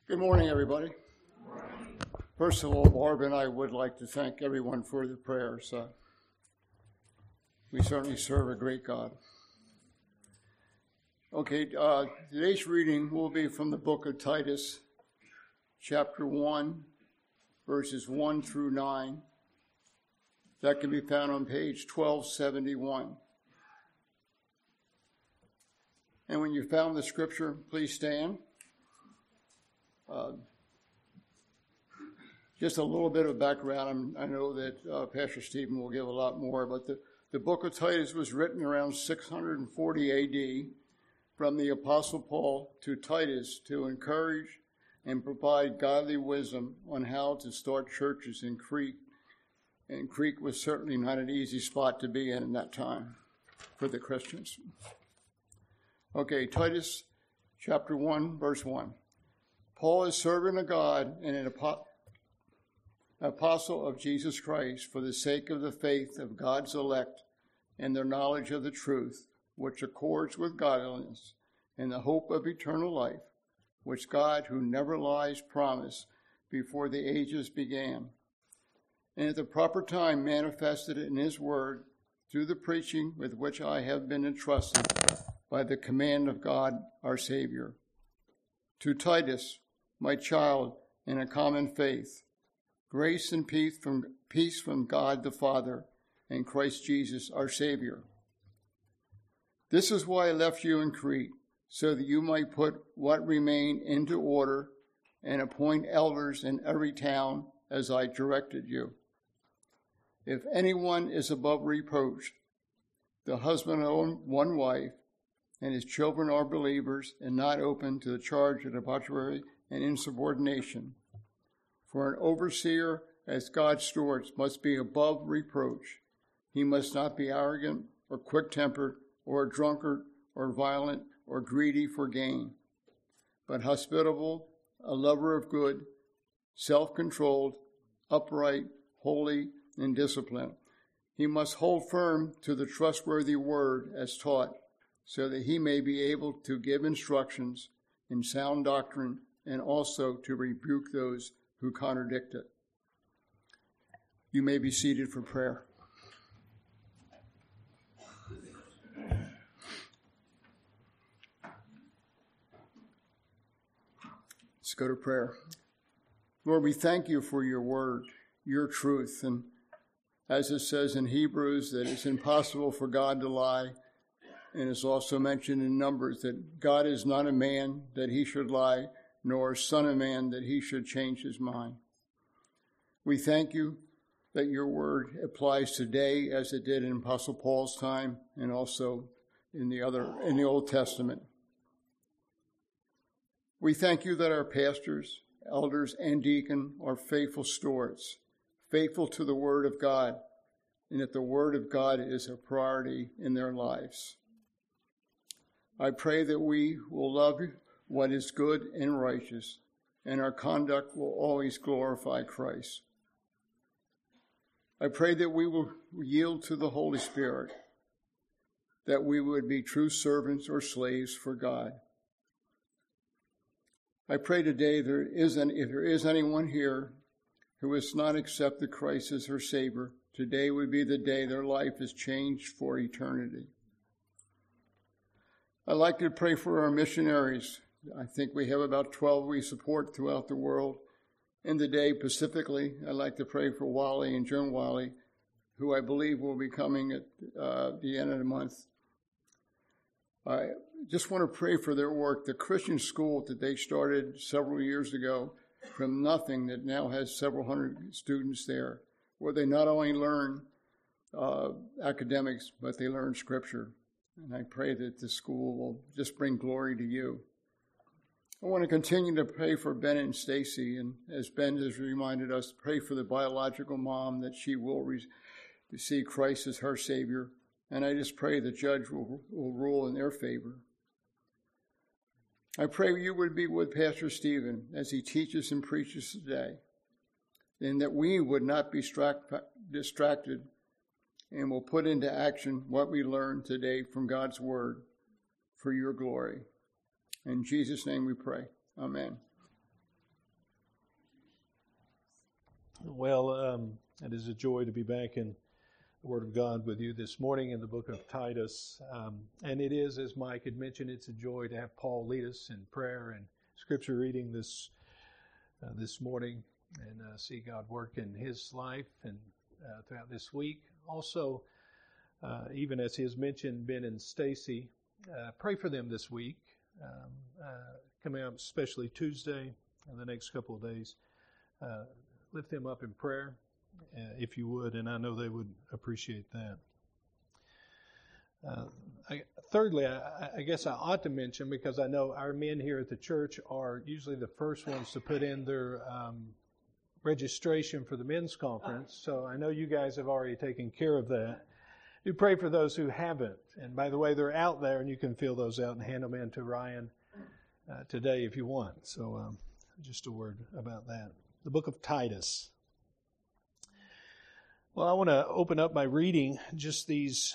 Good morning, everybody. First of all, Barb and I would like to thank everyone for the prayers. We certainly serve a great God. Okay, today's reading will be from the book of Titus, chapter 1, verses 1 through 9. That can be found on page 1271. And when you found the scripture, please stand. Just a little bit of background. I know that Pastor Stephen will give a lot more, but the book of Titus was written around 640 A.D. from the Apostle Paul to Titus to encourage and provide godly wisdom on how to start churches in Crete. And Crete was certainly not an easy spot to be in that time for the Christians. Okay, Titus chapter 1, verse 1. Paul is servant of God and an apostle of Jesus Christ for the sake of the faith of God's elect and their knowledge of the truth, which accords with godliness and the hope of eternal life, which God, who never lies, promised before the ages began, and at the proper time manifested it in his word through the preaching with which I have been entrusted by the command of God our Savior. To Titus, my child in a common faith, grace and peace from God the Father and Christ Jesus our Savior. This is why I left you in Crete, so that you might put what remain into order and appoint elders in every town as I directed you. If anyone is above reproach, the husband of one wife, and his children are believers and not open to the charge of debauchery and insubordination. For an overseer as God's stewards must be above reproach. He must not be arrogant or quick-tempered or a drunkard or violent or greedy for gain, but hospitable, a lover of good, self-controlled, upright, holy, and disciplined. He must hold firm to the trustworthy word as taught, so that he may be able to give instructions in sound doctrine and also to rebuke those who contradict it. You may be seated for prayer. Let's go to prayer. Lord, we thank you for your word, your truth, and as it says in Hebrews, that it's impossible for God to lie, and it's also mentioned in Numbers that God is not a man that he should lie, nor son of man that he should change his mind. We thank you that your word applies today as it did in Apostle Paul's time and also in the Old Testament. We thank you that our pastors, elders, and deacon are faithful stewards, faithful to the word of God, and that the word of God is a priority in their lives. I pray that we will love what is good and righteous, and our conduct will always glorify Christ. I pray that we will yield to the Holy Spirit, that we would be true servants or slaves for God. I pray today if there is anyone here who has not accepted Christ as her Savior, today would be the day their life is changed for eternity. I'd like to pray for our missionaries. I think we have about 12 we support throughout the world. In the day, specifically, I'd like to pray for Wally and Joan Wally, who I believe will be coming at the end of the month. I just want to pray for their work. The Christian school that they started several years ago from nothing that now has several hundred students there, where they not only learn academics, but they learn Scripture. And I pray that the school will just bring glory to you. I want to continue to pray for Ben and Stacy, and as Ben has reminded us, pray for the biological mom that she will see Christ as her Savior, and I just pray the judge will rule in their favor. I pray you would be with Pastor Stephen as he teaches and preaches today, and that we would not be distracted and will put into action what we learned today from God's word for your glory. In Jesus' name we pray. Amen. It is a joy to be back in the Word of God with you this morning in the book of Titus. And it is, as Mike had mentioned, it's a joy to have Paul lead us in prayer and scripture reading this morning and see God work in his life and throughout this week. Also, even as he has mentioned, Ben and Stacy, pray for them this week. Coming up especially Tuesday and the next couple of days. Lift them up in prayer, if you would, and I know they would appreciate that. Thirdly, I guess I ought to mention, because I know our men here at the church are usually the first ones to put in their registration for the men's conference, so I know you guys have already taken care of that. Do pray for those who haven't. And by the way, they're out there, and you can fill those out and hand them in to Ryan today if you want. So just a word about that. The book of Titus. Well, I want to open up by reading just these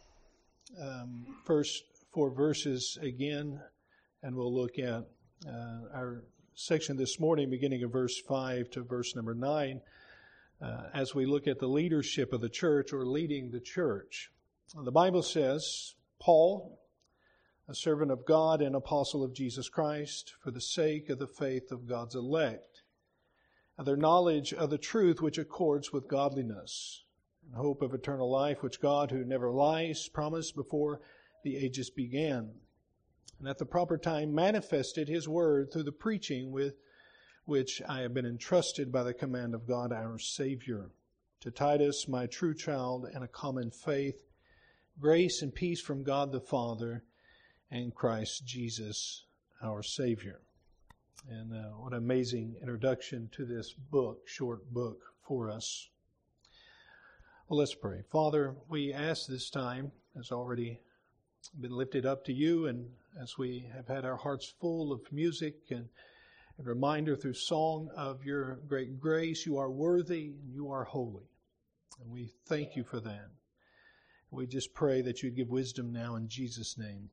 first 4 verses again, and we'll look at our section this morning, beginning of verse 5 to verse number 9, as we look at the leadership of the church, or leading the church. The Bible says, Paul, a servant of God and apostle of Jesus Christ, for the sake of the faith of God's elect, and their knowledge of the truth which accords with godliness, and hope of eternal life, which God, who never lies, promised before the ages began, and at the proper time manifested His word through the preaching with which I have been entrusted by the command of God our Savior. To Titus, my true child and a common faith, grace and peace from God the Father and Christ Jesus our Savior. And what an amazing introduction to this book, short book for us. Well, let's pray. Father, we ask this time, has already been lifted up to you, and as we have had our hearts full of music and a reminder through song of your great grace, you are worthy and you are holy. And we thank you for that. We just pray that you'd give wisdom now in Jesus' name.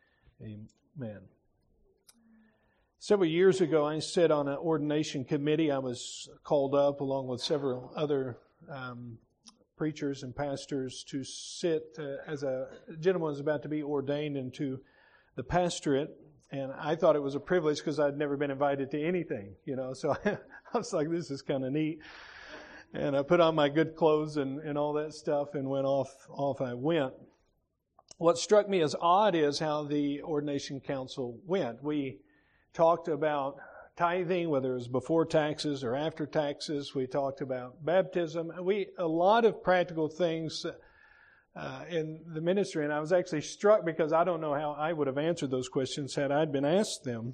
Amen. Several years ago, I sat on an ordination committee. I was called up along with several other preachers and pastors to sit as a gentleman was about to be ordained into the pastorate. And I thought it was a privilege because I'd never been invited to anything, so I was like, this is kind of neat. And I put on my good clothes and all that stuff and went off I went. What struck me as odd is how the ordination council went. We talked about tithing, whether it was before taxes or after taxes. We talked about baptism. A lot of practical things in the ministry, and I was actually struck because I don't know how I would have answered those questions had I been asked them.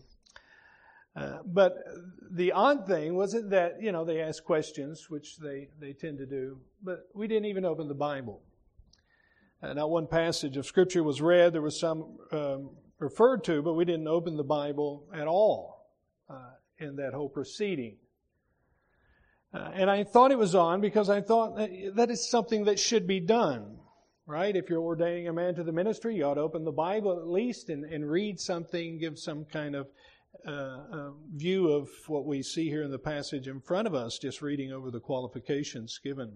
But the odd thing wasn't that, they asked questions, which they tend to do, but we didn't even open the Bible. Not one passage of Scripture was read. There was some referred to, but we didn't open the Bible at all in that whole proceeding. And I thought it was on because I thought that is something that should be done. Right? If you're ordaining a man to the ministry, you ought to open the Bible at least and read something, give some kind of view of what we see here in the passage in front of us, just reading over the qualifications given.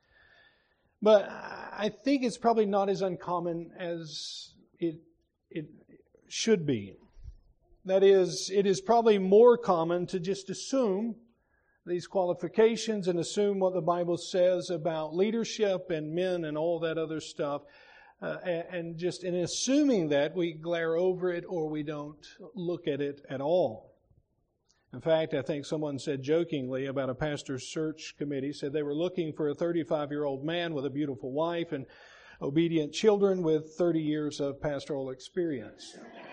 But I think it's probably not as uncommon as it should be. That is, it is probably more common to just assume these qualifications and assume what the Bible says about leadership and men and all that other stuff. And just in assuming that, we glare over it or we don't look at it at all. In fact, I think someone said jokingly about a pastor's search committee, said they were looking for a 35-year-old man with a beautiful wife and obedient children with 30 years of pastoral experience.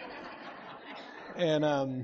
And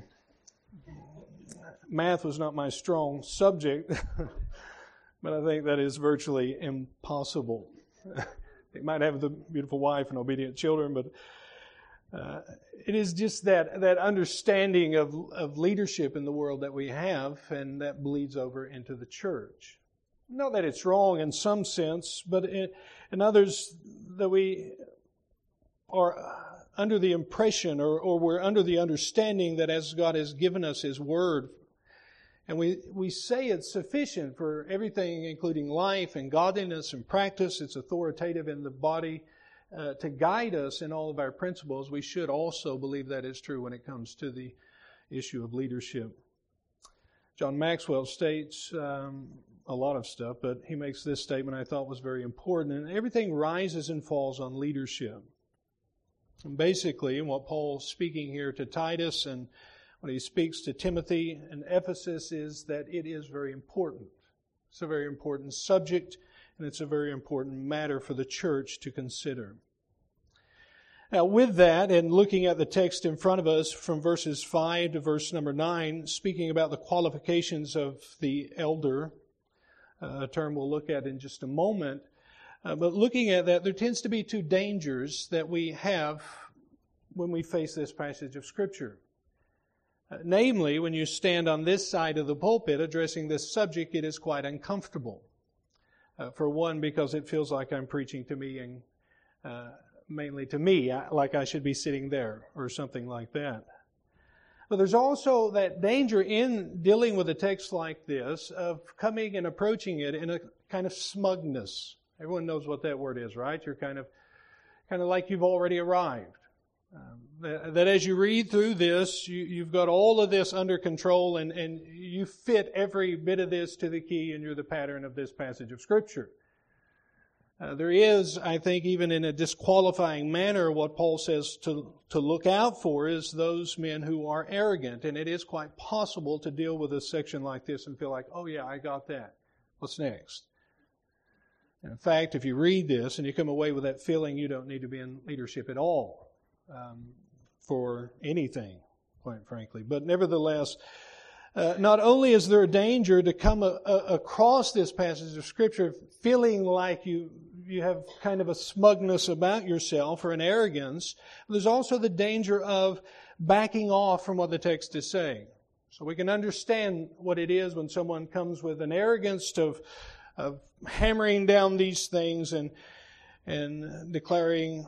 math was not my strong subject, but I think that is virtually impossible. They might have the beautiful wife and obedient children, but it is just that understanding of leadership in the world that we have, and that bleeds over into the church. Not that it's wrong in some sense, but in others that we are under the impression or we're under the understanding that as God has given us His Word, And we say it's sufficient for everything, including life and godliness and practice. It's authoritative in the body to guide us in all of our principles. We should also believe that is true when it comes to the issue of leadership. John Maxwell states a lot of stuff, but he makes this statement I thought was very important. And everything rises and falls on leadership. And basically, what Paul's speaking here to Titus and when he speaks to Timothy in Ephesus is that it is very important. It's a very important subject, and it's a very important matter for the church to consider. Now, with that, and looking at the text in front of us from verses 5 to verse number 9, speaking about the qualifications of the elder, a term we'll look at in just a moment, but looking at that, there tends to be two dangers that we have when we face this passage of Scripture. Namely, when you stand on this side of the pulpit addressing this subject, it is quite uncomfortable. For one, because it feels like I'm preaching to me and mainly to me, like I should be sitting there or something like that. But there's also that danger in dealing with a text like this of coming and approaching it in a kind of smugness. Everyone knows what that word is, right? You're kind of like you've already arrived. That as you read through this, you've got all of this under control and you fit every bit of this to the key and you're the pattern of this passage of Scripture. There is, I think, even in a disqualifying manner, what Paul says to look out for is those men who are arrogant. And it is quite possible to deal with a section like this and feel like, oh yeah, I got that. What's next? And in fact, if you read this and you come away with that feeling, you don't need to be in leadership at all. For anything, quite frankly. But nevertheless, not only is there a danger to come across this passage of Scripture feeling like you have kind of a smugness about yourself or an arrogance, there's also the danger of backing off from what the text is saying. So we can understand what it is when someone comes with an arrogance of hammering down these things and declaring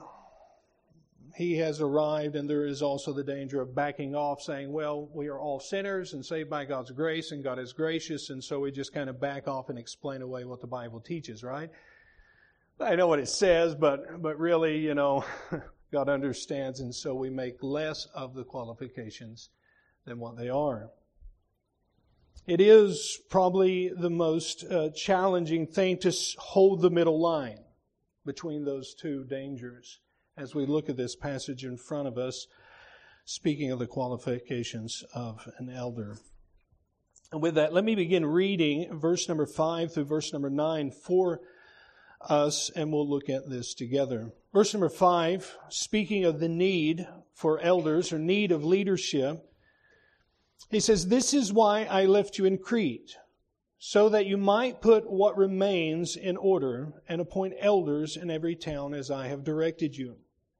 he has arrived, and there is also the danger of backing off, saying, well, we are all sinners and saved by God's grace, and God is gracious, and so we just kind of back off and explain away what the Bible teaches, right? I know what it says, but really, God understands, and so we make less of the qualifications than what they are. It is probably the most challenging thing to hold the middle line between those two dangers. As we look at this passage in front of us, speaking of the qualifications of an elder. And with that, let me begin reading verse number 5 through verse number 9 for us, and we'll look at this together. Verse number 5, speaking of the need for elders or need of leadership, he says, "This is why I left you in Crete, so that you might put what remains in order and appoint elders in every town as I have directed you.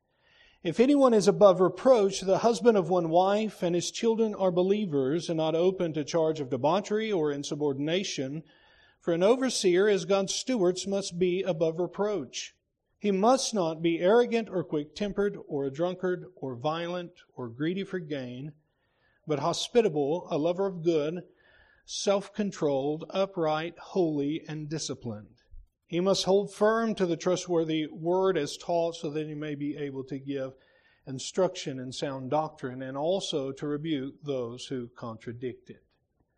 If anyone is above reproach, the husband of one wife, and his children are believers and not open to charge of debauchery or insubordination, for an overseer as God's stewards must be above reproach. He must not be arrogant or quick-tempered or a drunkard or violent or greedy for gain, but hospitable, a lover of good, self-controlled, upright, holy, and disciplined. He must hold firm to the trustworthy word as taught, so that he may be able to give instruction in sound doctrine and also to rebuke those who contradict it."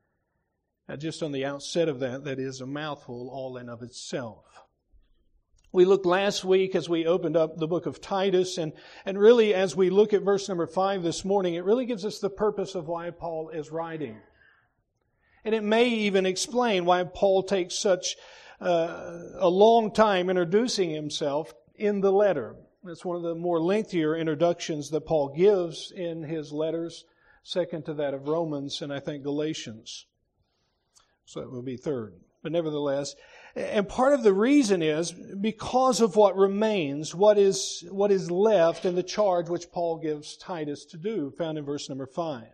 Now, just on the outset of that is a mouthful all in of itself. We looked last week as we opened up the book of Titus, and really as we look at verse number 5 this morning, it really gives us the purpose of why Paul is writing. And it may even explain why Paul takes such a long time introducing himself in the letter. It's one of the more lengthier introductions that Paul gives in his letters, second to that of Romans and I think Galatians. So it will be third. But nevertheless, and part of the reason is because of what remains, what is left in the charge which Paul gives Titus to do, found in verse number 5.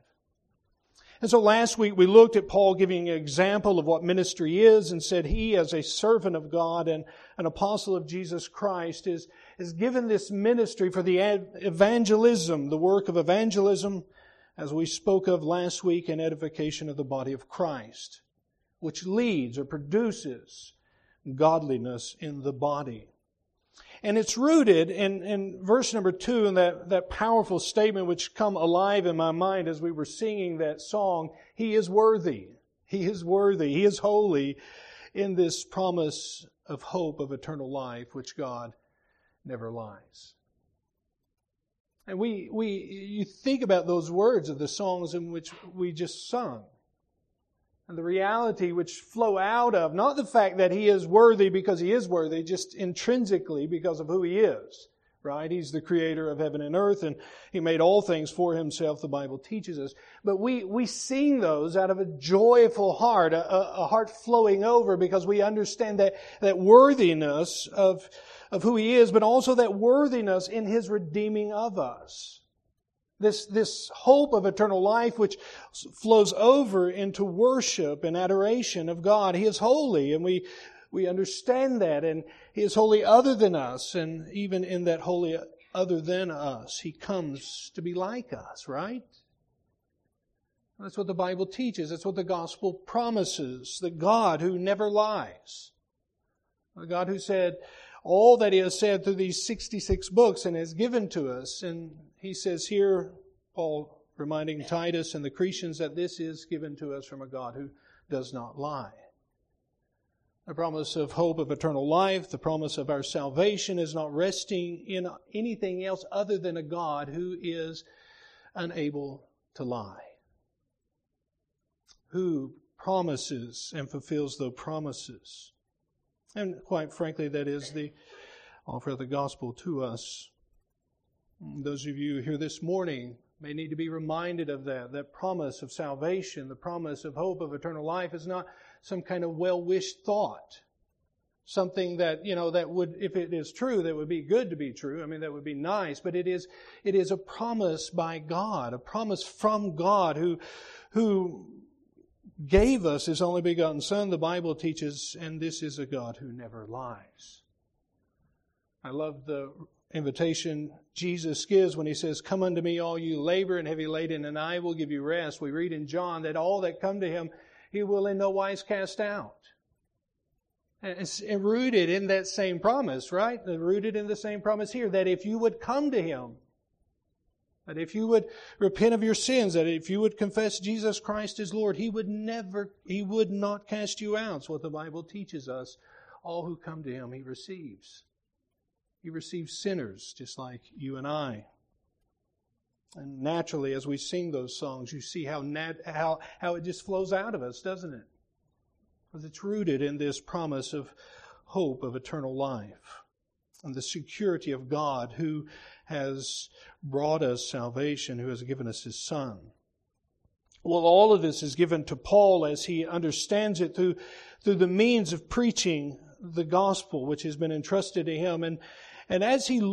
And so last week we looked at Paul giving an example of what ministry is and said he, as a servant of God and an apostle of Jesus Christ, is given this ministry for the evangelism, the work of evangelism, as we spoke of last week, an edification of the body of Christ, which leads or produces godliness in the body. And it's rooted in verse number 2, in that powerful statement which come alive in my mind as we were singing that song, He is worthy. He is worthy. He is holy, in this promise of hope of eternal life, which God never lies. And you think about those words of the songs in which we just sung, and the reality which flow out of, not the fact that He is worthy because He is worthy, just intrinsically because of who He is, right? He's the creator of heaven and earth, and He made all things for Himself, the Bible teaches us. But we sing those out of a joyful heart, a heart flowing over, because we understand that worthiness of who He is, but also that worthiness in His redeeming of us. This hope of eternal life which flows over into worship and adoration of God. He is holy, and we understand that, and He is holy other than us, and even in that holy other than us, He comes to be like us, right? That's what the Bible teaches. That's what the gospel promises. The God who never lies. The God who said all that He has said through these 66 books and has given to us. And He says here, Paul reminding Titus and the Cretans, that this is given to us from a God who does not lie. The promise of hope of eternal life, the promise of our salvation, is not resting in anything else other than a God who is unable to lie, who promises and fulfills those promises. And quite frankly, that is the offer of the gospel to us. Those of you here this morning may need to be reminded of that promise of salvation, the promise of hope of eternal life is not some kind of well-wished thought. Something that, that would, if it is true, that would be good to be true. I mean, that would be nice. But it is a promise by God, a promise from God who gave us His only begotten Son, the Bible teaches, and this is a God who never lies. I love the invitation Jesus gives when He says, "Come unto me, all you labor and heavy laden, and I will give you rest." We read in John that all that come to Him, He will in no wise cast out. And it's rooted in that same promise, right? Rooted in the same promise here, that if you would come to Him, that if you would repent of your sins, that if you would confess Jesus Christ as Lord, He would not cast you out. It's what the Bible teaches us. All who come to Him, He receives. He receives sinners just like you and I. And naturally, as we sing those songs, you see how it just flows out of us, doesn't it? Because it's rooted in this promise of hope of eternal life and the security of God who has brought us salvation, who has given us His Son. Well, all of this is given to Paul as he understands it through the means of preaching the gospel which has been entrusted to him. And as he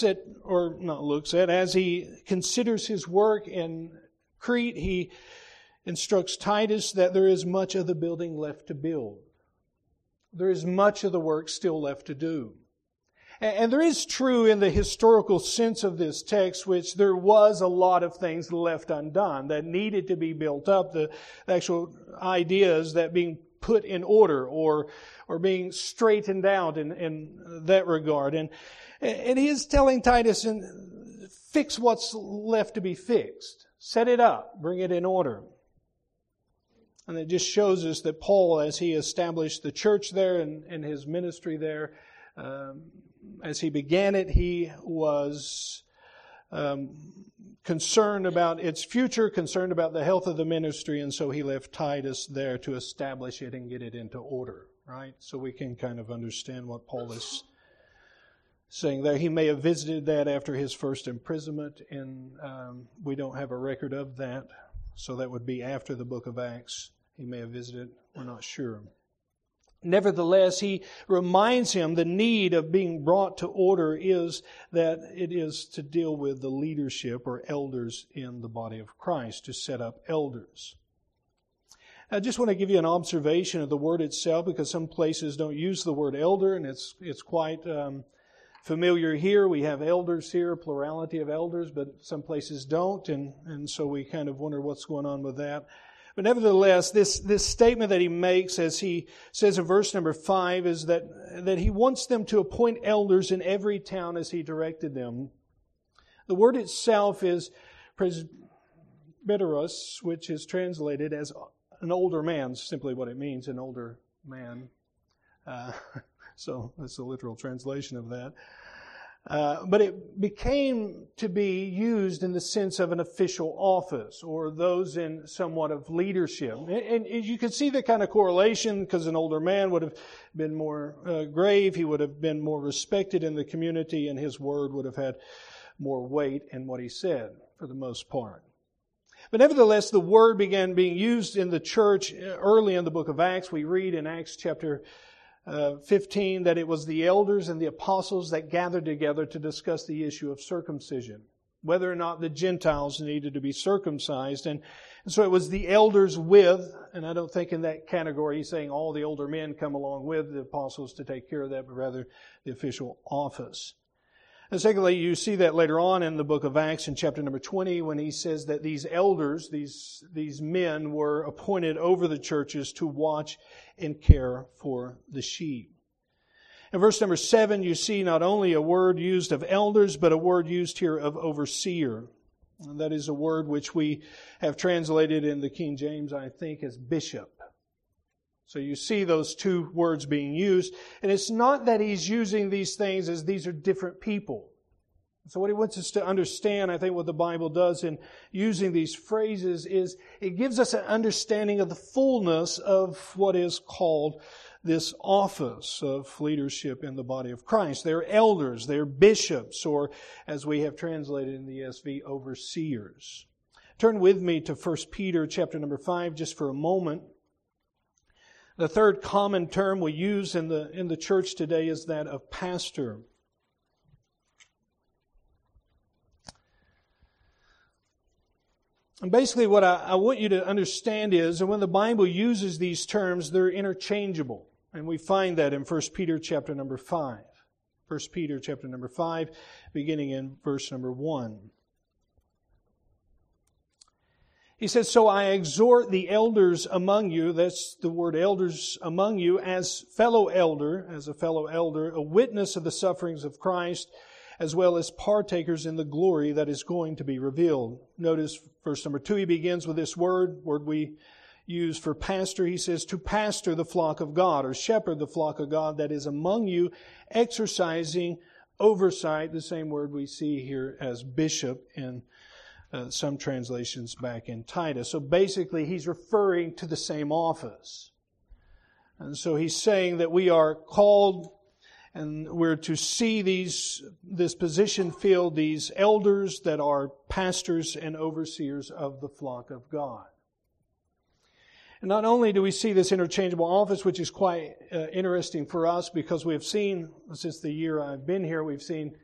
as he considers his work in Crete, he instructs Titus that there is much of the building left to build. There is much of the work still left to do. And there is true in the historical sense of this text, which there was a lot of things left undone that needed to be built up. The actual ideas that being put in order or being straightened out in that regard. And he is telling Titus, fix what's left to be fixed. Set it up. Bring it in order. And it just shows us that Paul, as he established the church there and his ministry there, as he began it, he was concerned about its future, concerned about the health of the ministry, and so he left Titus there to establish it and get it into order, right? So we can kind of understand what Paul is saying there. He may have visited that after his first imprisonment, and we don't have a record of that, so that would be after the book of Acts. He may have visited, we're not sure. Nevertheless, he reminds him the need of being brought to order is that it is to deal with the leadership or elders in the body of Christ, to set up elders. I just want to give you an observation of the word itself, because some places don't use the word elder, and it's quite familiar here. We have elders here, a plurality of elders, but some places don't, and so we kind of wonder what's going on with that. But nevertheless, this statement that he makes, as he says in verse number 5, is that he wants them to appoint elders in every town as he directed them. The word itself is presbyteros, which is translated as an older man, simply what it means, an older man. So that's the literal translation of that. But it became to be used in the sense of an official office or those in somewhat of leadership. And you can see that kind of correlation because an older man would have been more grave. He would have been more respected in the community, and his word would have had more weight in what he said for the most part. But nevertheless, the word began being used in the church early in the book of Acts. We read in Acts chapter 15 that it was the elders and the apostles that gathered together to discuss the issue of circumcision, whether or not the Gentiles needed to be circumcised. And so it was the elders with, and I don't think in that category he's saying all the older men come along with the apostles to take care of that, but rather the official office. And secondly, you see that later on in the book of Acts in chapter number 20 when he says that these elders, these men were appointed over the churches to watch and care for the sheep. In verse number 7, you see not only a word used of elders, but a word used here of overseer. And that is a word which we have translated in the King James, I think, as bishop. So you see those two words being used. And it's not that he's using these things as these are different people. So what he wants us to understand, I think what the Bible does in using these phrases is it gives us an understanding of the fullness of what is called this office of leadership in the body of Christ. They're elders, they're bishops, or as we have translated in the ESV, overseers. Turn with me to 1 Peter chapter number 5 just for a moment. The third common term we use in the church today is that of pastor. And basically what I want you to understand is that when the Bible uses these terms, they're interchangeable. And we find that in 1 Peter chapter number 5. 1 Peter chapter number 5, beginning in verse number 1. He says, "So I exhort the elders among you," that's the word elders among you, as a fellow elder, a witness of the sufferings of Christ, as well as partakers in the glory that is going to be revealed. Notice verse number 2, he begins with this word we use for pastor. He says, "To pastor the flock of God," or shepherd the flock of God that is among you, exercising oversight, the same word we see here as bishop in some translations back in Titus. So basically he's referring to the same office. And so he's saying that we are called and we're to see this position filled, these elders that are pastors and overseers of the flock of God. And not only do we see this interchangeable office, which is quite interesting for us because we have seen, since the year I've been here, we've seen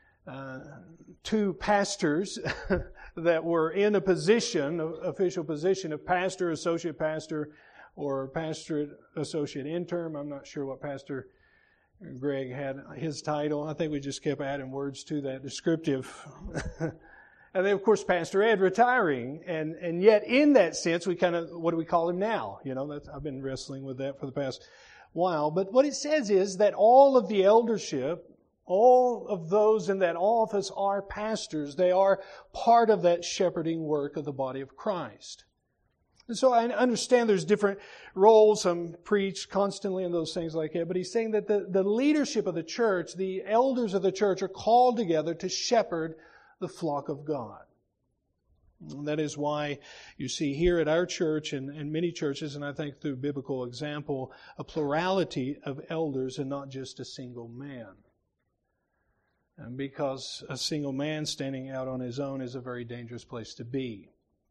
two pastors that were in a position, official position of pastor, associate pastor, or pastorate associate intern. I'm not sure what Pastor Greg had his title. I think we just kept adding words to that descriptive. And then, of course, Pastor Ed retiring. And yet, in that sense, we kind of, what do we call him now? You know, I've been wrestling with that for the past while. But what it says is that all of the eldership, all of those in that office are pastors. They are part of that shepherding work of the body of Christ. And so I understand there's different roles. Some preach constantly and those things like that. But he's saying that the leadership of the church, the elders of the church, are called together to shepherd the flock of God. And that is why you see here at our church and many churches, and I think through biblical example, a plurality of elders and not just a single man. And because a single man standing out on his own is a very dangerous place to be.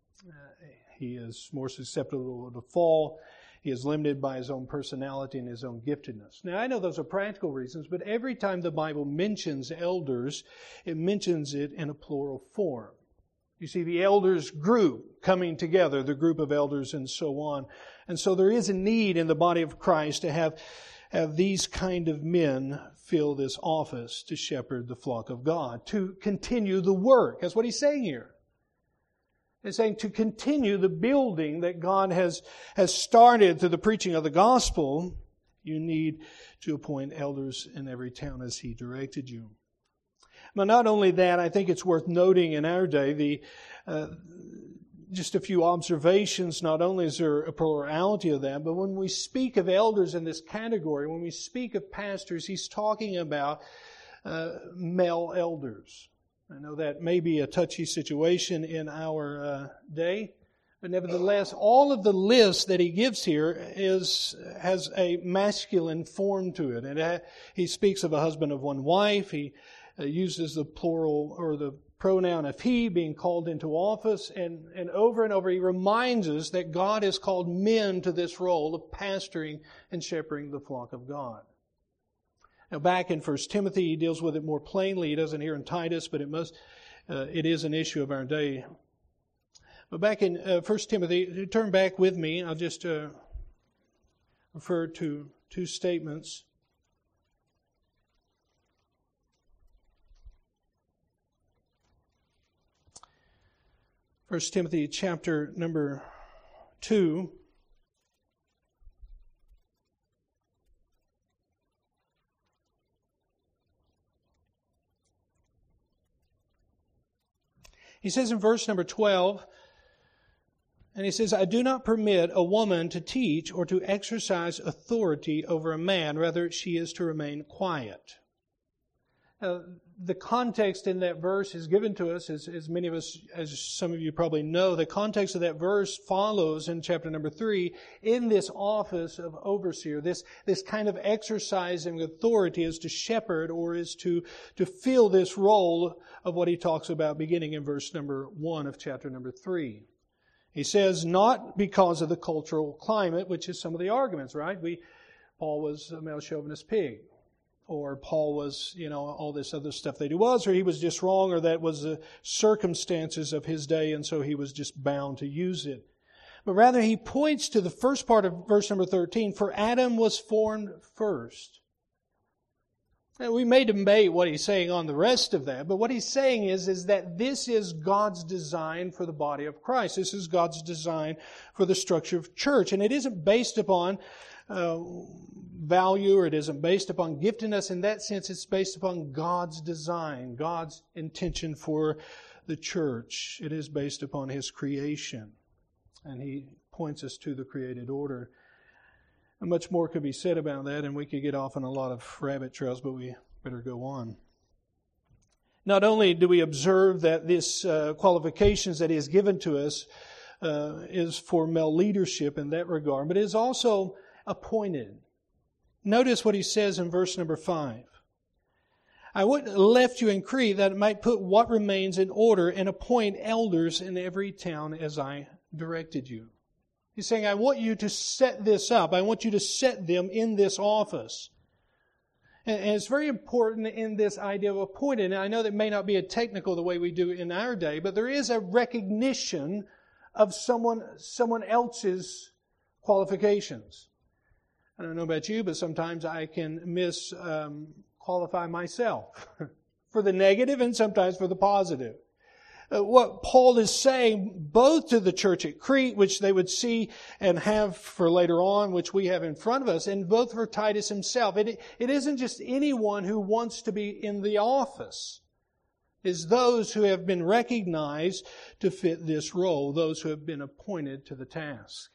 He is more susceptible to fall. He is limited by his own personality and his own giftedness. Now, I know those are practical reasons, but every time the Bible mentions elders, it mentions it in a plural form. You see the elders group coming together, the group of elders and so on. And so there is a need in the body of Christ to have have these kind of men fill this office to shepherd the flock of God, to continue the work. That's what he's saying here. He's saying to continue the building that God has started through the preaching of the gospel, you need to appoint elders in every town as he directed you. But not only that, I think it's worth noting in our day, just a few observations. Not only is there a plurality of that, but when we speak of elders in this category, when we speak of pastors, he's talking about male elders. I know that may be a touchy situation in our day, but nevertheless, all of the list that he gives here has a masculine form to it. And he speaks of a husband of one wife. He uses the plural or the pronoun of he, being called into office. And over he reminds us that God has called men to this role of pastoring and shepherding the flock of God. Now, back in 1 Timothy, he deals with it more plainly. He doesn't here in Titus, but it is an issue of our day. But back in 1 Timothy, turn back with me. I'll just refer to two statements. 1 Timothy chapter number 2. He says in verse number 12, and he says, I do not permit a woman to teach or to exercise authority over a man. Rather, she is to remain quiet. The context in that verse is given to us, as many of us, as some of you probably know, the context of that verse follows in chapter number 3, in this office of overseer, this kind of exercising authority is to shepherd or is to fill this role of what he talks about beginning in verse number 1 of chapter number 3. He says, not because of the cultural climate, which is some of the arguments, right? Paul was a male chauvinist pig. Or Paul was, all this other stuff that he was, or he was just wrong, or that was the circumstances of his day, and so he was just bound to use it. But rather, he points to the first part of verse number 13, for Adam was formed first. And we may debate what he's saying on the rest of that, but what he's saying is that this is God's design for the body of Christ. This is God's design for the structure of church, and it isn't based upon value, or it isn't based upon giftedness. In that sense, it's based upon God's design, God's intention for the church. It is based upon His creation. And He points us to the created order. And much more could be said about that, and we could get off on a lot of rabbit trails, but we better go on. Not only do we observe that this qualifications that He has given to us is for male leadership in that regard, but it is also appointed. Notice what he says in verse number 5. I would have left you in Crete that it might put what remains in order and appoint elders in every town as I directed you. He's saying, I want you to set this up. I want you to set them in this office. And it's very important in this idea of appointed. And I know that may not be a technical the way we do in our day, but there is a recognition of someone else's qualifications. I don't know about you, but sometimes I can misqualify myself for the negative and sometimes for the positive. What Paul is saying, both to the church at Crete, which they would see and have for later on, which we have in front of us, and both for Titus himself. It isn't just anyone who wants to be in the office. It's those who have been recognized to fit this role, those who have been appointed to the task.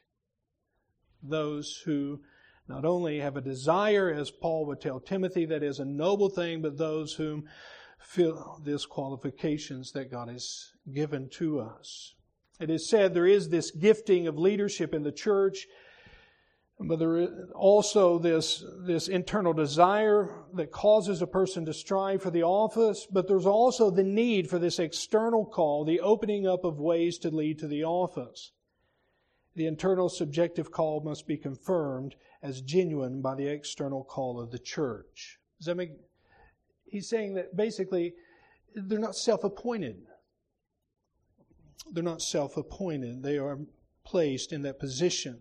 Those who not only have a desire, as Paul would tell Timothy, that is a noble thing, but those whom fill these qualifications that God has given to us. It is said there is this gifting of leadership in the church, but there is also this internal desire that causes a person to strive for the office, but there's also the need for this external call, the opening up of ways to lead to the office. The internal subjective call must be confirmed as genuine by the external call of the church. Does that make? He's saying that basically they're not self-appointed. They're not self-appointed. They are placed in that position.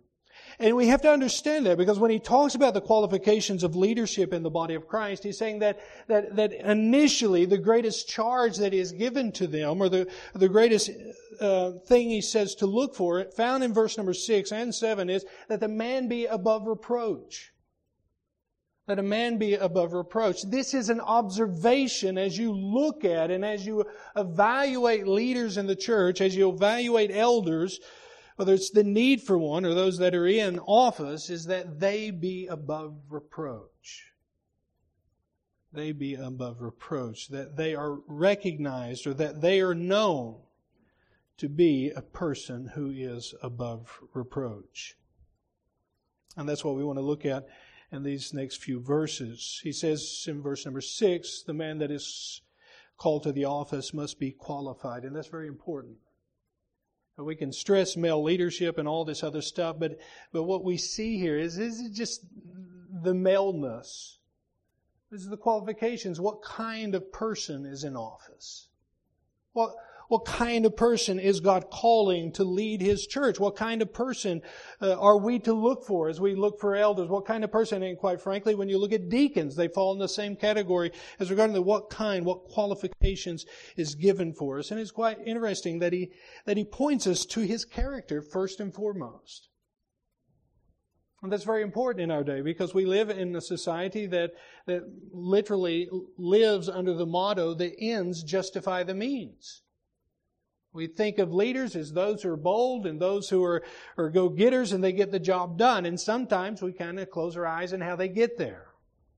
And we have to understand that, because when he talks about the qualifications of leadership in the body of Christ, he's saying that initially the greatest charge that is given to them, or the greatest thing he says to look for, found in verse number 6 and 7, is that the man be above reproach. That a man be above reproach. This is an observation as you look at and as you evaluate leaders in the church, as you evaluate elders, whether it's the need for one or those that are in office, is that they be above reproach. They be above reproach. That they are recognized, or that they are known to be a person who is above reproach. And that's what we want to look at in these next few verses. He says in verse number 6, the man that is called to the office must be qualified. And that's very important. We can stress male leadership and all this other stuff, but what we see here is it just the maleness? This is the qualifications. What kind of person is in office? What kind of person is God calling to lead His church? What kind of person are we to look for as we look for elders? What kind of person? And quite frankly, when you look at deacons, they fall in the same category as regarding to what qualifications is given for us. And it's quite interesting that he points us to his character first and foremost. And that's very important in our day, because we live in a society that literally lives under the motto, the ends justify the means. We think of leaders as those who are bold and those who are go-getters, and they get the job done. And sometimes we kind of close our eyes on how they get there.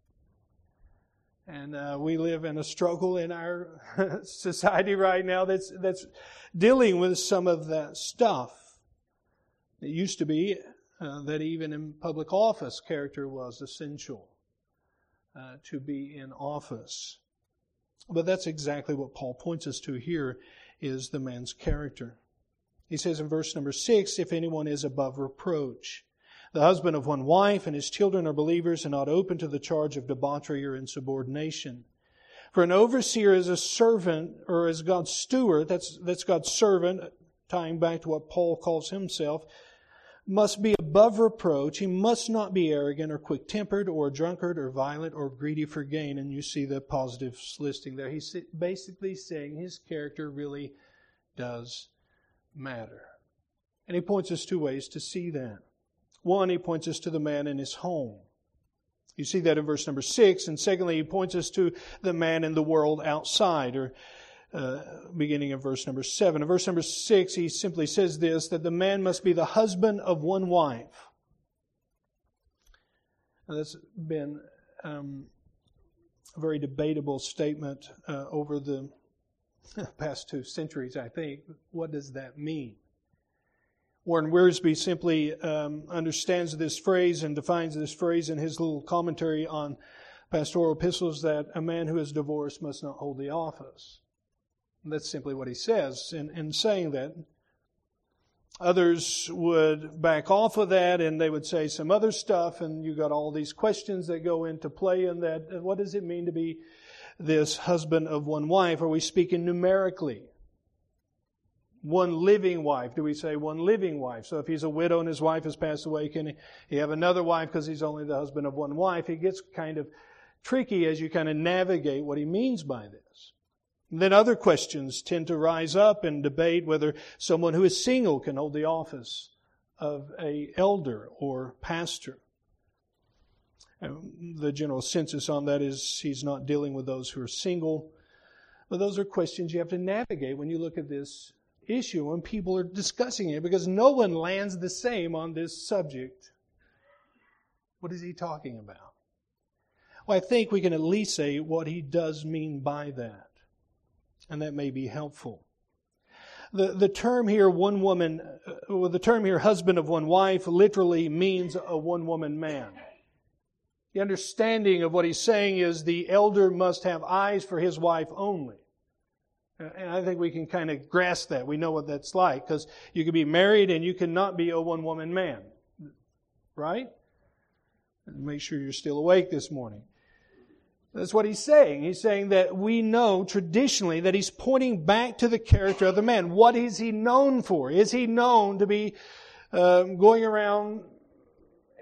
And we live in a struggle in our society right now that's dealing with some of that stuff. It used to be that even in public office, character was essential to be in office. But that's exactly what Paul points us to here, is the man's character. He says in verse number 6, if anyone is above reproach, the husband of one wife, and his children are believers and not open to the charge of debauchery or insubordination. For an overseer is a servant, or as God's steward, that's God's servant, tying back to what Paul calls himself, must be above reproach. He must not be arrogant or quick-tempered or a drunkard or violent or greedy for gain. And you see the positives listing there. He's basically saying his character really does matter. And he points us two ways to see that. One, he points us to the man in his home. You see that in verse number 6. And secondly, he points us to the man in the world outside, or beginning of verse number 7. In verse number 6, he simply says this, that the man must be the husband of one wife. And that's been a very debatable statement over the past 2 centuries, I think. What does that mean? Warren Wiersbe simply understands this phrase and defines this phrase in his little commentary on pastoral epistles, that a man who is divorced must not hold the office. That's simply what he says in saying that. Others would back off of that, and they would say some other stuff, and you got all these questions that go into play in that. What does it mean to be this husband of one wife? Are we speaking numerically? One living wife. Do we say one living wife? So if he's a widow and his wife has passed away, can he have another wife because he's only the husband of one wife? It gets kind of tricky as you kind of navigate what he means by this. And then other questions tend to rise up and debate whether someone who is single can hold the office of an elder or pastor. And the general census on that is he's not dealing with those who are single. But those are questions you have to navigate when you look at this issue, when people are discussing it, because no one lands the same on this subject. What is he talking about? Well, I think we can at least say what he does mean by that. And that may be helpful. The term here, the term here, husband of one wife, literally means a one-woman man. The understanding of what he's saying is the elder must have eyes for his wife only. And I think we can kind of grasp that. We know what that's like, because you can be married and you cannot be a one-woman man. Right? Make sure you're still awake this morning. That's what he's saying. He's saying that we know traditionally that he's pointing back to the character of the man. What is he known for? Is he known to be going around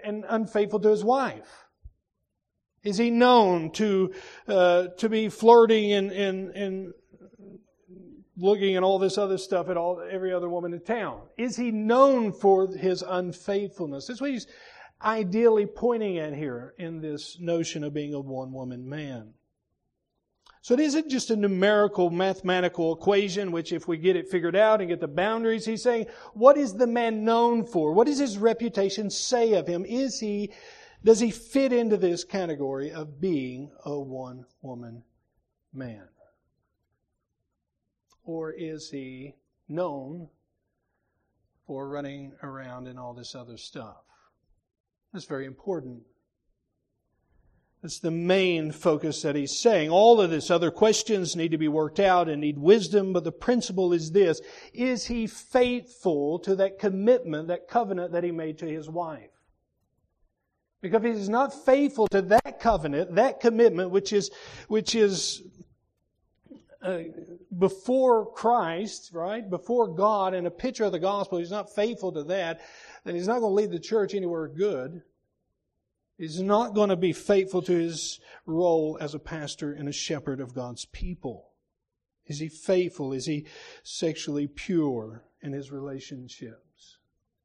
and unfaithful to his wife? Is he known to be flirting and looking at all this other stuff at every other woman in town? Is he known for his unfaithfulness? That's what he's ideally pointing at here in this notion of being a one-woman man. So it isn't just a numerical, mathematical equation, which if we get it figured out and get the boundaries, he's saying, what is the man known for? What does his reputation say of him? Does he fit into this category of being a one-woman man? Or is he known for running around and all this other stuff? That's very important. That's the main focus that he's saying. All of this other questions need to be worked out and need wisdom, but the principle is this. Is he faithful to that commitment, that covenant that he made to his wife? Because if he's not faithful to that covenant, that commitment, which is before Christ, right? Before God and a picture of the gospel, he's not faithful to that, then he's not going to lead the church anywhere good. He's not going to be faithful to his role as a pastor and a shepherd of God's people. Is he faithful? Is he sexually pure in his relationships?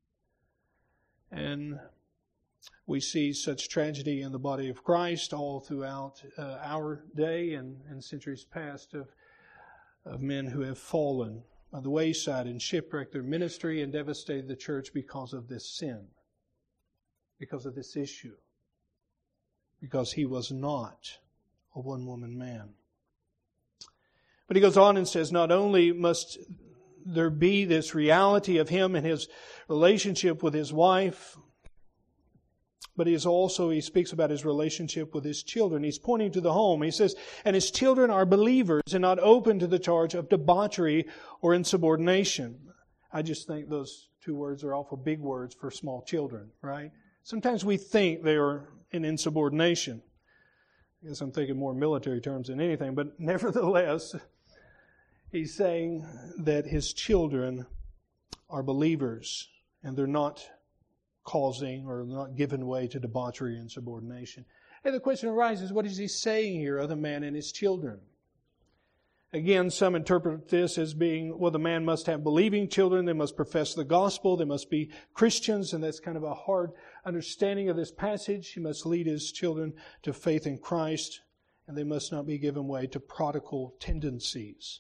And we see such tragedy in the body of Christ all throughout our day and centuries past of men who have fallen by the wayside and shipwrecked their ministry and devastated the church because of this sin, because of this issue, because he was not a one-woman man. But he goes on and says, not only must there be this reality of him and his relationship with his wife, but he speaks about his relationship with his children. He's pointing to the home. He says, and his children are believers and not open to the charge of debauchery or insubordination. I just think those two words are awful big words for small children, right? Sometimes we think they are in insubordination. I guess I'm thinking more military terms than anything, but nevertheless, he's saying that his children are believers and they're not causing or not giving way to debauchery and subordination. And the question arises, what is he saying here of the man and his children? Again, some interpret this as being, well, the man must have believing children, they must profess the gospel, they must be Christians, and that's kind of a hard understanding of this passage. He must lead his children to faith in Christ, and they must not be given way to prodigal tendencies.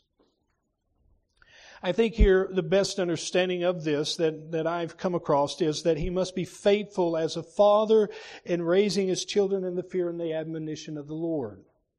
I think here the best understanding of this that I've come across is that he must be faithful as a father in raising his children in the fear and the admonition of the Lord.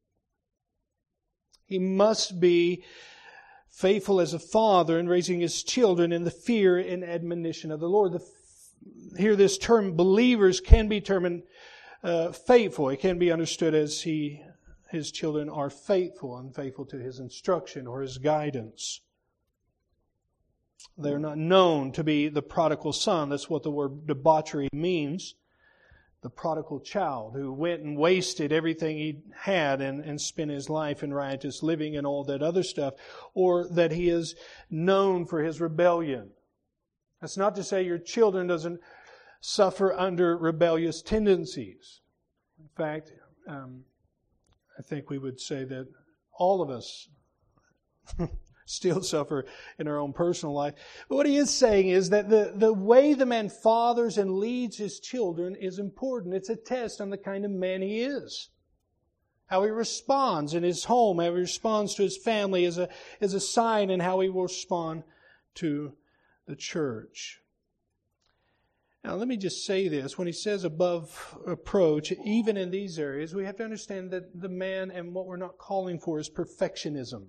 He must be faithful as a father in raising his children in the fear and admonition of the Lord. Here this term believers can be termed faithful. It can be understood as his children are faithful and faithful to his instruction or his guidance. They're not known to be the prodigal son. That's what the word debauchery means. The prodigal child who went and wasted everything he had and spent his life in riotous living and all that other stuff. Or that he is known for his rebellion. That's not to say your children doesn't suffer under rebellious tendencies. In fact, I think we would say that all of us still suffer in our own personal life. But what he is saying is that the way the man fathers and leads his children is important. It's a test on the kind of man he is. How he responds in his home, how he responds to his family is a sign in how he will respond to the church. Now let me just say this. When he says above approach, even in these areas, we have to understand that the man and what we're not calling for is perfectionism.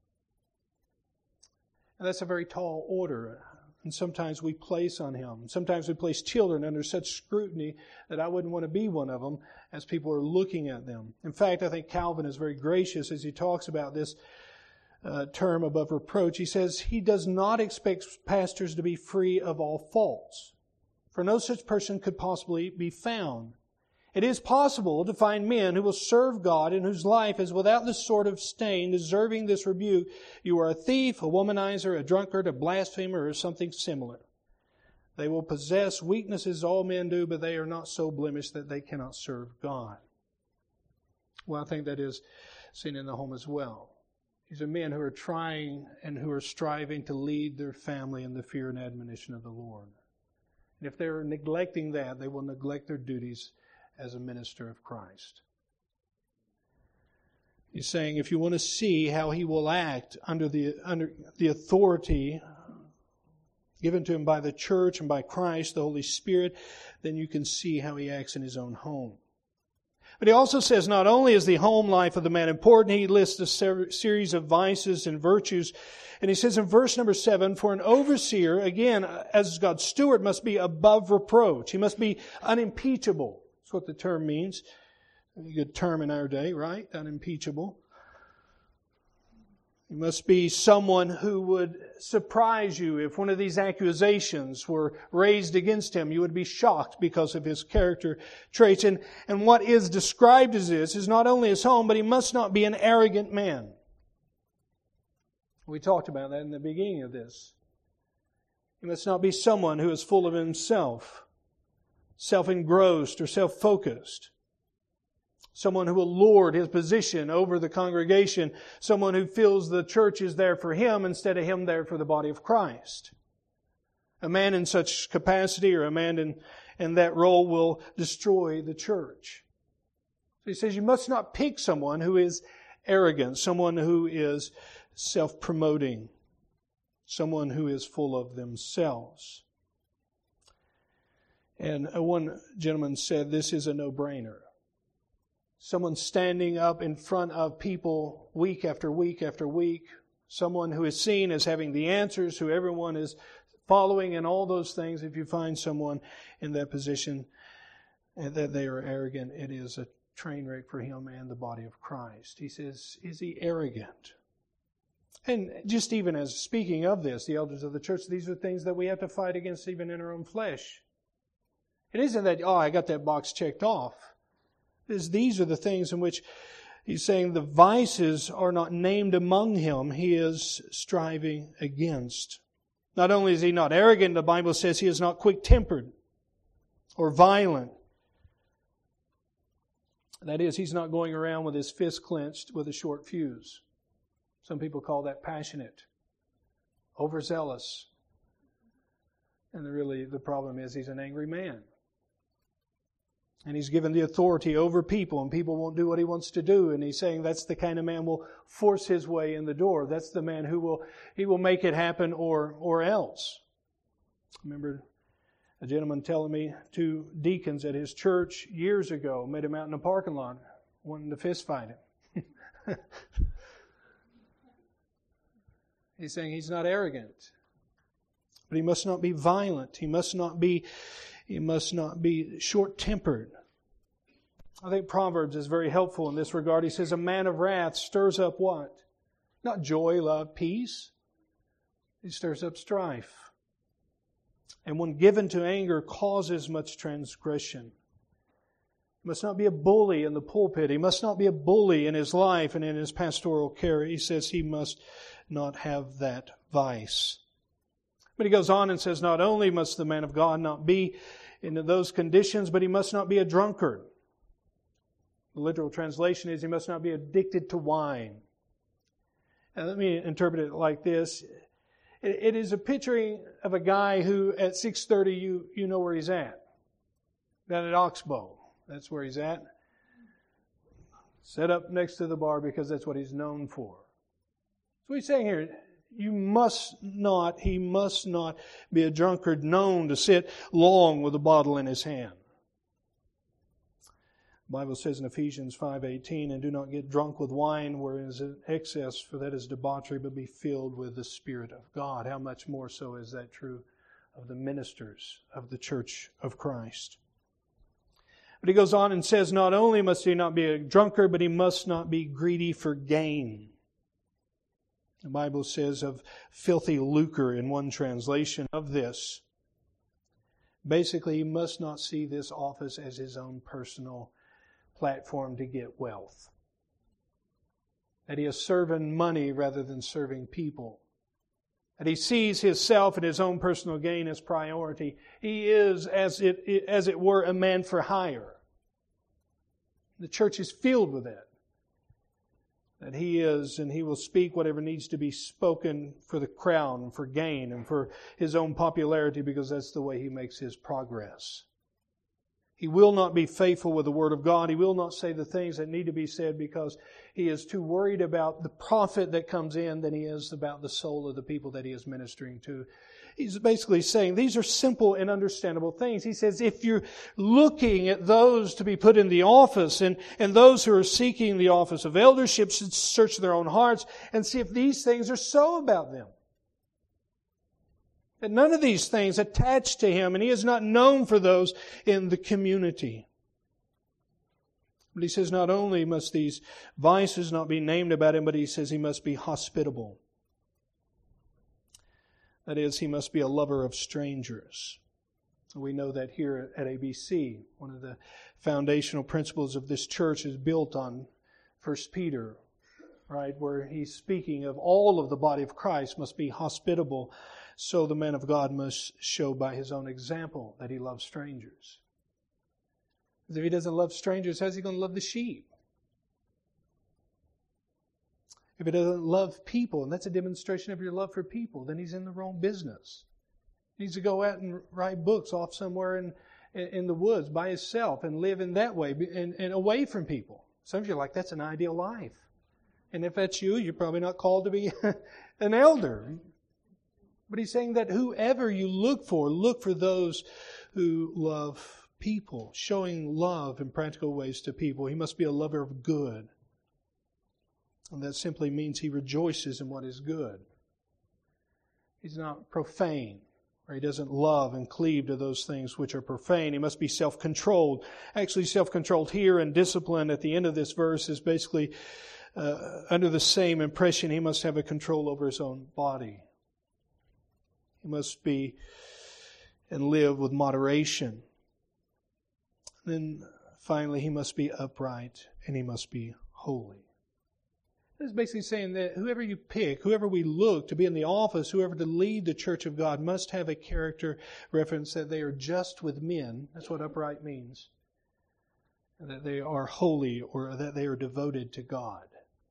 And that's a very tall order. And sometimes we place on him. Sometimes we place children under such scrutiny that I wouldn't want to be one of them as people are looking at them. In fact, I think Calvin is very gracious as he talks about this term above reproach. He says he does not expect pastors to be free of all faults, for no such person could possibly be found. It is possible to find men who will serve God and whose life is without the sort of stain deserving this rebuke. You are a thief, a womanizer, a drunkard, a blasphemer, or something similar. They will possess weaknesses all men do, but they are not so blemished that they cannot serve God. Well, I think that is seen in the home as well. These are men who are trying and who are striving to lead their family in the fear and admonition of the Lord. And if they're neglecting that, they will neglect their duties as a minister of Christ. He's saying if you want to see how he will act under the authority given to him by the church and by Christ, the Holy Spirit, then you can see how he acts in his own home. But he also says not only is the home life of the man important, he lists a series of vices and virtues. And he says in verse number 7, for an overseer, again, as God's steward, must be above reproach. He must be unimpeachable. That's what the term means. A good term in our day, right? Unimpeachable. He must be someone who would surprise you if one of these accusations were raised against him. You would be shocked because of his character traits. And what is described as this is not only his home, but he must not be an arrogant man. We talked about that in the beginning of this. He must not be someone who is full of himself, self-engrossed or self-focused. Someone who will lord his position over the congregation. Someone who feels the church is there for him instead of him there for the body of Christ. A man in such capacity or a man in that role will destroy the church. So he says you must not pick someone who is arrogant, someone who is self-promoting, someone who is full of themselves. And one gentleman said this is a no-brainer. Someone standing up in front of people week after week after week. Someone who is seen as having the answers, who everyone is following and all those things. If you find someone in that position that they are arrogant, it is a train wreck for him and the body of Christ. He says, is he arrogant? And just even as speaking of this, the elders of the church, these are things that we have to fight against even in our own flesh. It isn't that, I got that box checked off. These are the things in which he's saying the vices are not named among him. He is striving against. Not only is he not arrogant, the Bible says he is not quick-tempered or violent. That is, he's not going around with his fist clenched with a short fuse. Some people call that passionate, overzealous. And really the problem is he's an angry man. And he's given the authority over people, and people won't do what he wants to do. And he's saying that's the kind of man who will force his way in the door. That's the man who will make it happen or else. I remember a gentleman telling me 2 deacons at his church years ago met him out in the parking lot, wanting to fist fight him. He's saying he's not arrogant, but he must not be violent. He must not be short-tempered. I think Proverbs is very helpful in this regard. He says, a man of wrath stirs up what? Not joy, love, peace. He stirs up strife. And when given to anger, causes much transgression. He must not be a bully in the pulpit. He must not be a bully in his life and in his pastoral care. He says he must not have that vice. But he goes on and says, not only must the man of God not be in those conditions, but he must not be a drunkard. The literal translation is he must not be addicted to wine. And let me interpret it like this. It is a picture of a guy who at 6:30 you know where he's at. Down at Oxbow. That's where he's at. Set up next to the bar because that's what he's known for. So he's saying here, he must not be a drunkard known to sit long with a bottle in his hand. The Bible says in Ephesians 5:18, and do not get drunk with wine wherein is excess, for that is debauchery, but be filled with the Spirit of God. How much more so is that true of the ministers of the Church of Christ? But he goes on and says, not only must he not be a drunkard, but he must not be greedy for gain. The Bible says of filthy lucre in one translation of this. Basically, he must not see this office as his own personal platform to get wealth. That he is serving money rather than serving people. that he sees himself and his own personal gain as priority. He is, as it were, a man for hire. The church is filled with that. That he is, and he will speak whatever needs to be spoken for the crown, for gain, and for his own popularity, because that's the way he makes his progress. He will not be faithful with the Word of God. He will not say the things that need to be said because he is too worried about the profit that comes in than he is about the soul of the people that he is ministering to. He's basically saying these are simple and understandable things. He says if you're looking at those to be put in the office and those who are seeking the office of eldership should search their own hearts and see if these things are so about them. That none of these things attach to him, and he is not known for those in the community. But he says not only must these vices not be named about him, but he says he must be hospitable. That is, he must be a lover of strangers. We know that here at ABC. One of the foundational principles of this church is built on 1 Peter, right, where he's speaking of all of the body of Christ must be hospitable. So the man of God must show by his own example that he loves strangers. Because if he doesn't love strangers, how's he going to love the sheep? If he doesn't love people, and that's a demonstration of your love for people, then he's in the wrong business. He needs to go out and write books off somewhere in the woods by himself and live in that way and away from people. Some of you are like, that's an ideal life. And if that's you, you're probably not called to be an elder. But he's saying that whoever you look for those who love people, showing love in practical ways to people. He must be a lover of good. And that simply means he rejoices in what is good. He's not profane, or he doesn't love and cleave to those things which are profane. He must be self-controlled. Actually, self-controlled here and discipline at the end of this verse is basically under the same impression. He must have a control over his own body. He must be and live with moderation. Then finally, he must be upright and he must be holy. It's basically saying that whoever you pick, whoever we look to be in the office, whoever to lead the church of God must have a character reference that they are just with men. That's what upright means. And that they are holy or that they are devoted to God.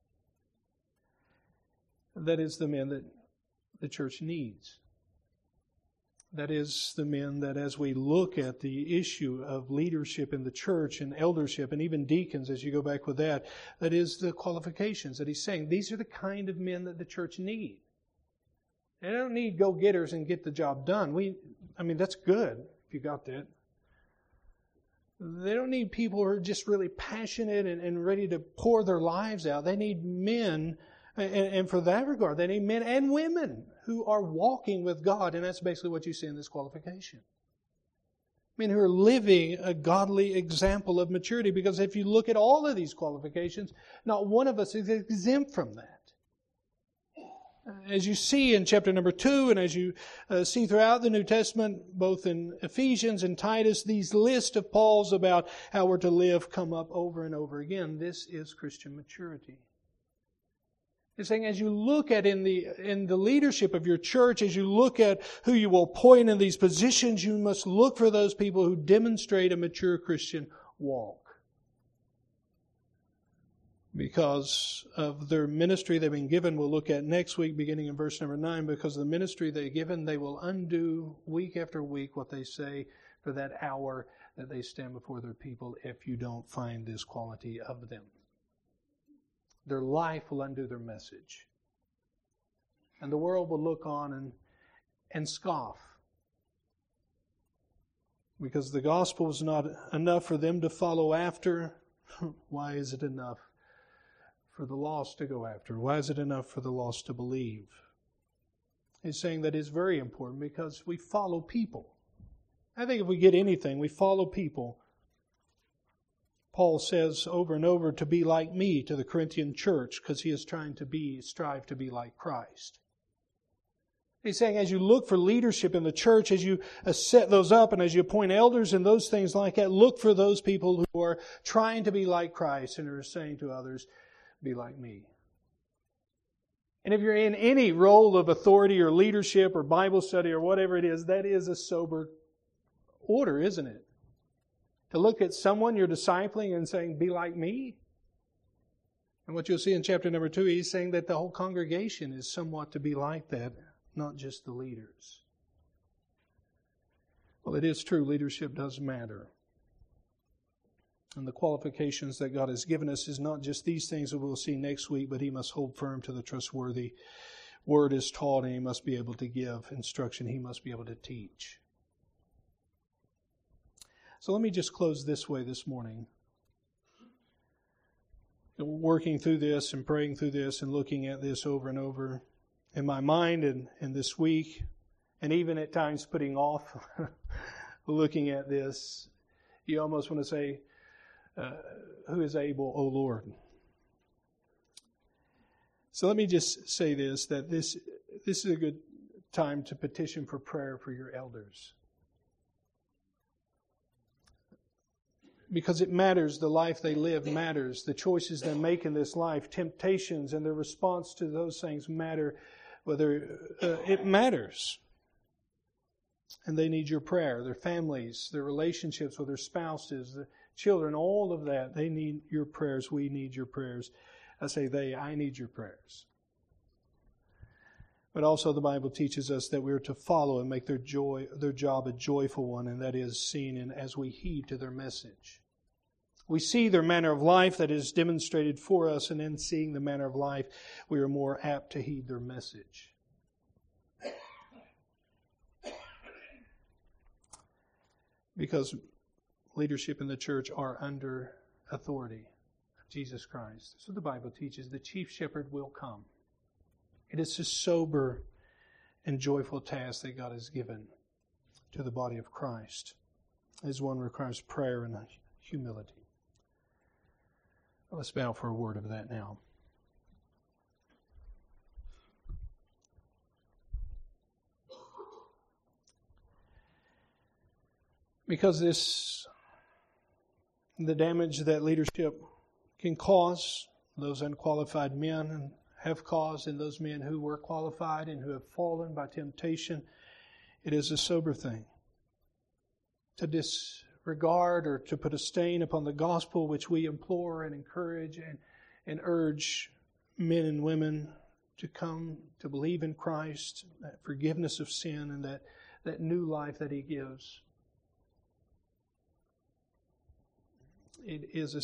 That is the men that the church needs. That is the men that as we look at the issue of leadership in the church and eldership and even deacons, as you go back with that is the qualifications that he's saying. These are the kind of men that the church need. They don't need go-getters and get the job done. That's good if you got that. They don't need people who are just really passionate and ready to pour their lives out. They need men, and for that regard, they need men and women who are walking with God, and that's basically what you see in this qualification. Men who are living a godly example of maturity, because if you look at all of these qualifications, not one of us is exempt from that. As you see in chapter number 2, and as you see throughout the New Testament, both in Ephesians and Titus, these lists of Paul's about how we're to live come up over and over again. This is Christian maturity. It's saying as you look at in the leadership of your church, as you look at who you will appoint in these positions, you must look for those people who demonstrate a mature Christian walk. Because of their ministry they've been given, we'll look at next week beginning in verse number 9, because of the ministry they're given, they will undo week after week what they say for that hour that they stand before their people if you don't find this quality of them. Their life will undo their message. And the world will look on and scoff. Because the gospel is not enough for them to follow after. Why is it enough for the lost to go after? Why is it enough for the lost to believe? He's saying that is very important because we follow people. I think if we get anything, we follow people. Paul says over and over to be like me to the Corinthian church because he is trying to strive to be like Christ. He's saying as you look for leadership in the church, as you set those up and as you appoint elders and those things like that, look for those people who are trying to be like Christ and are saying to others, be like me. And if you're in any role of authority or leadership or Bible study or whatever it is, that is a sober order, isn't it? To look at someone you're discipling and saying, be like me. And what you'll see in chapter number 2, he's saying that the whole congregation is somewhat to be like that, not just the leaders. Well, it is true, leadership does matter. And the qualifications that God has given us is not just these things that we'll see next week, but he must hold firm to the trustworthy word is taught, and he must be able to give instruction. He must be able to teach. So let me just close this way this morning. Working through this and praying through this and looking at this over and over in my mind and this week, and even at times putting off looking at this, you almost want to say, who is able, O Lord? So let me just say this, that this is a good time to petition for prayer for your elders. Because it matters, the life they live matters. The choices they make in this life, temptations and their response to those things matter. It matters. And they need your prayer. Their families, their relationships with their spouses, the children, all of that. They need your prayers. We need your prayers. I need your prayers. But also the Bible teaches us that we are to follow and make their job a joyful one, and that is seen as we heed to their message. We see their manner of life that is demonstrated for us, and in seeing the manner of life, we are more apt to heed their message. Because leadership in the church are under authority of Jesus Christ. So the Bible teaches the chief shepherd will come. It is a sober and joyful task that God has given to the body of Christ. As one requires prayer and humility. Let's bow for a word of that now. Because the damage that leadership can cause, those unqualified men have caused, and those men who were qualified and who have fallen by temptation, it is a sober thing to disregard or to put a stain upon the gospel which we implore and encourage and urge men and women to come to believe in Christ, that forgiveness of sin and that new life that He gives. It is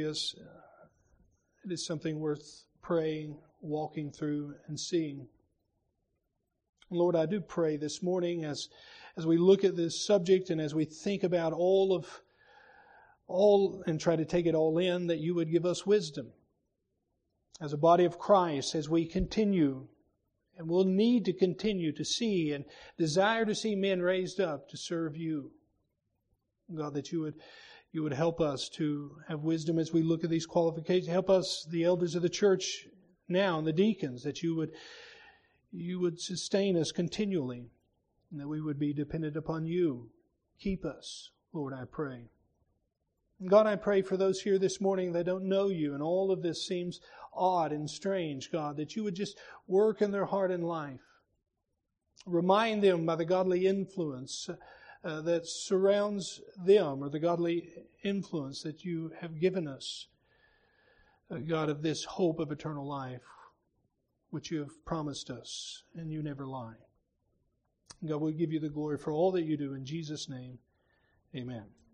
it is something worth praying, walking through, and seeing. Lord, I do pray this morning as we look at this subject and as we think about all and try to take it all in, that you would give us wisdom. As a body of Christ, as we continue, and we'll need to continue to see and desire to see men raised up to serve you. God, that you would help us to have wisdom as we look at these qualifications. Help us, the elders of the church now, and the deacons, that you would sustain us continually, and that we would be dependent upon you. Keep us, Lord, I pray. And God, I pray for those here this morning that don't know you, and all of this seems odd and strange, God, that you would just work in their heart and life. Remind them by the godly influence that surrounds them, or the godly influence that you have given us, God, of this hope of eternal life, which you have promised us, and you never lie. God, we give you the glory for all that you do. In Jesus' name, amen.